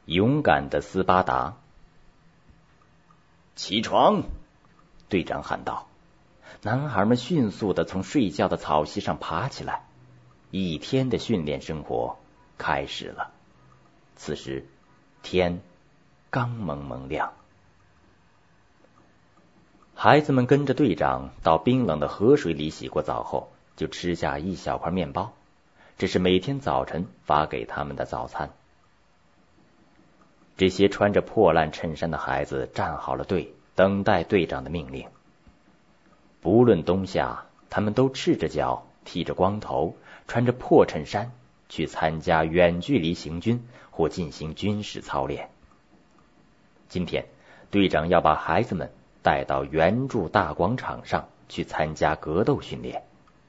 勇敢的斯巴达。起床！队长喊道。男孩们迅速地从睡觉的草席上爬起来，一天的训练生活开始了。此时天刚蒙蒙亮。孩子们跟着队长到冰冷的河水里洗过澡后，就吃下一小块面包，这是每天早晨发给他们的早餐。这些穿着破烂衬衫的孩子站好了队，等待队长的命令。不论冬夏，他们都赤着脚，剃着光头，穿着破衬衫，去参加远距离行军或进行军事操练。今天，队长要把孩子们带到圆柱大广场上去参加格斗训练。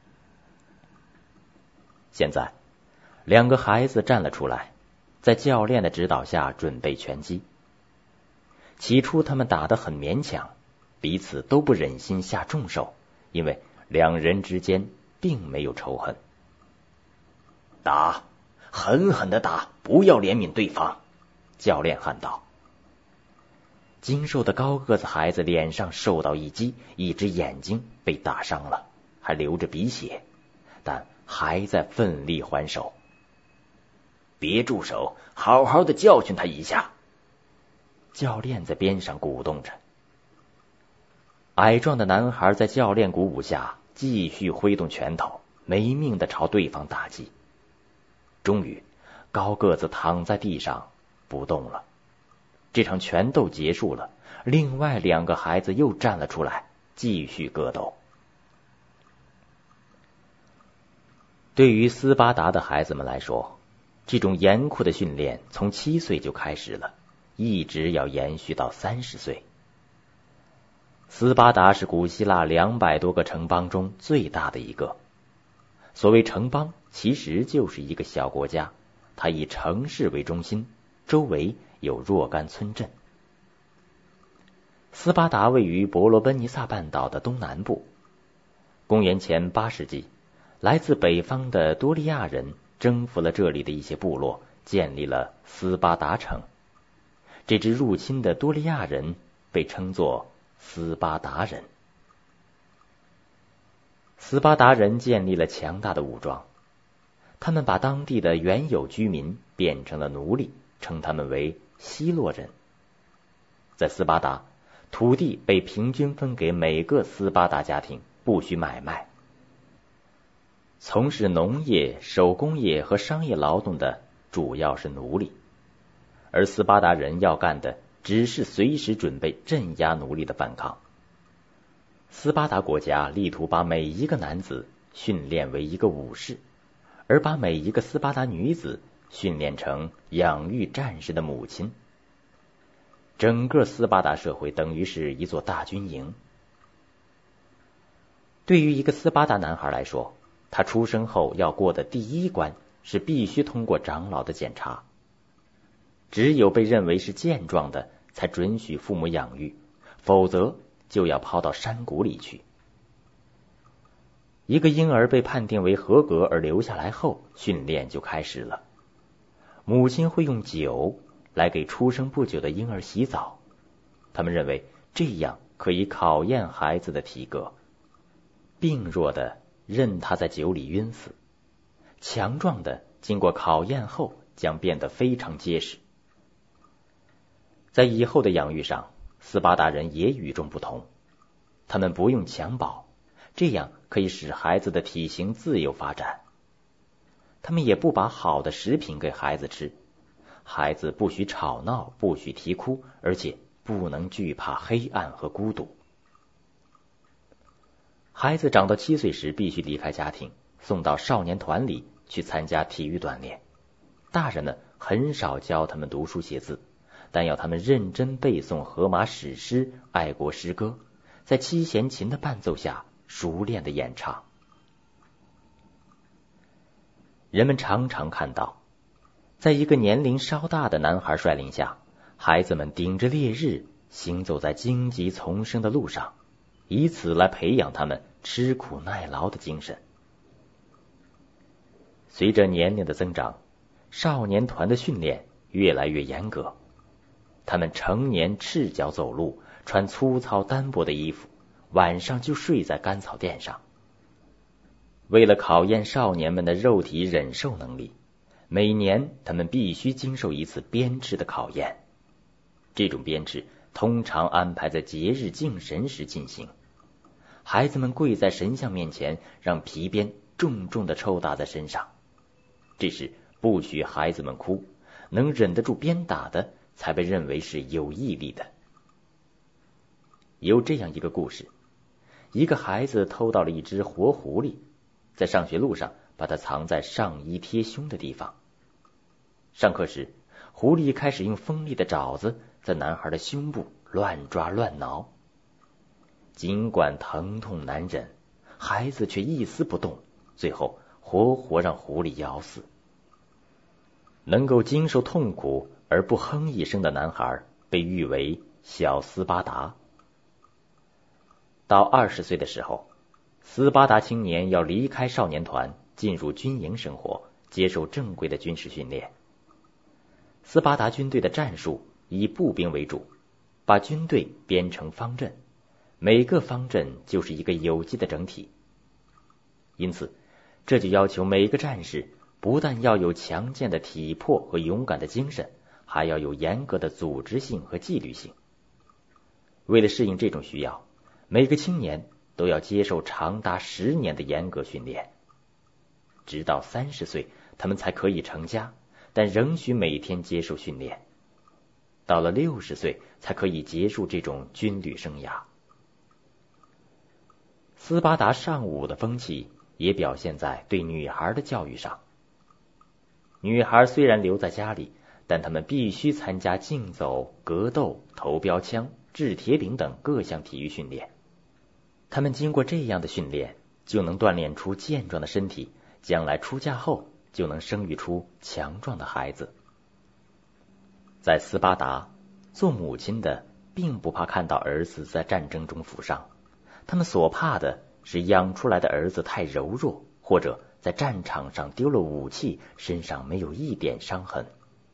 现在2个孩子站了出来，在教练的指导下准备拳击。起初他们打得很勉强，彼此都不忍心下重手，因为2人之间并没有仇恨。打，狠狠地打，不要怜悯对方，教练喊道。精瘦的高个子孩子脸上受到一击，一只眼睛被打伤了，还流着鼻血，但还在奋力还手。别住手，好好的教训他一下，教练在边上鼓动着。矮壮的男孩在教练鼓舞下继续挥动拳头，没命地朝对方打击。终于，高个子躺在地上不动了。这场拳斗结束了，另外2个孩子又站了出来，继续格斗。对于斯巴达的孩子们来说，这种严酷的训练从7岁就开始了，一直要延续到30岁。斯巴达是古希腊200多个城邦中最大的一个。所谓城邦，其实就是一个小国家，它以城市为中心，周围有若干村镇。斯巴达位于伯罗奔尼撒半岛的东南部。公元前8世纪，来自北方的多利亚人征服了这里的一些部落，建立了斯巴达城。这支入侵的多利亚人被称作斯巴达人。斯巴达人建立了强大的武装，他们把当地的原有居民变成了奴隶，称他们为希洛人。在斯巴达，土地被平均分给每个斯巴达家庭，不许买卖。从事农业、手工业和商业劳动的主要是奴隶，而斯巴达人要干的只是随时准备镇压奴隶的反抗。斯巴达国家力图把每一个男子训练为一个武士，而把每一个斯巴达女子训练成养育战士的母亲。整个斯巴达社会等于是一座大军营。对于一个斯巴达男孩来说，他出生后要过的第一关是必须通过长老的检查。只有被认为是健壮的才准许父母养育，否则就要抛到山谷里去。一个婴儿被判定为合格而留下来后，训练就开始了。母亲会用酒来给出生不久的婴儿洗澡，他们认为这样可以考验孩子的体格。病弱的任他在酒里晕死，强壮的经过考验后将变得非常结实。在以后的养育上，斯巴达人也与众不同，他们不用襁褓，这样可以使孩子的体型自由发展。他们也不把好的食品给孩子吃，孩子不许吵闹，不许啼哭，而且不能惧怕黑暗和孤独。孩子长到7岁时必须离开家庭，送到少年团里去参加体育锻炼。大人们很少教他们读书写字，但要他们认真背诵荷马史诗、爱国诗歌，在七弦琴的伴奏下熟练的演唱。人们常常看到，在一个年龄稍大的男孩率领下，孩子们顶着烈日行走在荆棘丛生的路上，以此来培养他们吃苦耐劳的精神。随着年龄的增长，少年团的训练越来越严格。他们成年赤脚走路，穿粗糙单薄的衣服，晚上就睡在干草垫上。为了考验少年们的肉体忍受能力，每年他们必须经受一次鞭笞的考验。这种鞭笞通常安排在节日敬神时进行。孩子们跪在神像面前，让皮鞭重重地抽打在身上。这时不许孩子们哭，能忍得住鞭打的才被认为是有毅力的。有这样一个故事，一个孩子偷到了一只活狐狸，在上学路上把它藏在上衣贴胸的地方。上课时，狐狸开始用锋利的爪子在男孩的胸部乱抓乱挠。尽管疼痛难忍，孩子却一丝不动，最后活活让狐狸咬死。能够经受痛苦而不哼一声的男孩被誉为小斯巴达。到20岁的时候，斯巴达青年要离开少年团，进入军营生活，接受正规的军事训练。斯巴达军队的战术以步兵为主，把军队编成方阵，每个方阵就是一个有机的整体。因此，这就要求每个战士不但要有强健的体魄和勇敢的精神，还要有严格的组织性和纪律性。为了适应这种需要，每个青年都要接受长达10年的严格训练。直到30岁，他们才可以成家，但仍需每天接受训练。到了60岁，才可以结束这种军旅生涯。斯巴达尚武的风气也表现在对女孩的教育上。女孩虽然留在家里，但她们必须参加竞走、格斗、投标枪、掷铁饼等各项体育训练。她们经过这样的训练，就能锻炼出健壮的身体，将来出嫁后就能生育出强壮的孩子。在斯巴达，做母亲的并不怕看到儿子在战争中负伤，他们所怕的是养出来的儿子太柔弱，或者在战场上丢了武器，身上没有一点伤痕。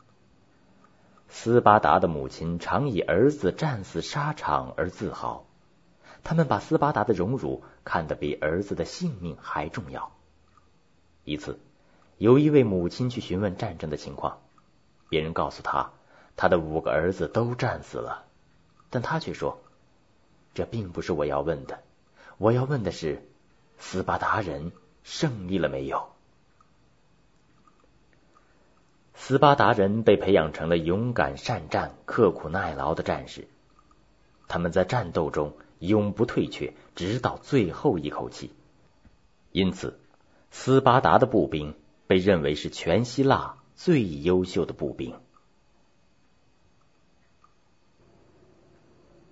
斯巴达的母亲常以儿子战死沙场而自豪，他们把斯巴达的荣辱看得比儿子的性命还重要。一次，有一位母亲去询问战争的情况，别人告诉他，他的5个儿子都战死了，但他却说，这并不是我要问的，我要问的是，斯巴达人胜利了没有？斯巴达人被培养成了勇敢善战、刻苦耐劳的战士，他们在战斗中永不退却，直到最后一口气。因此，斯巴达的步兵被认为是全希腊最优秀的步兵。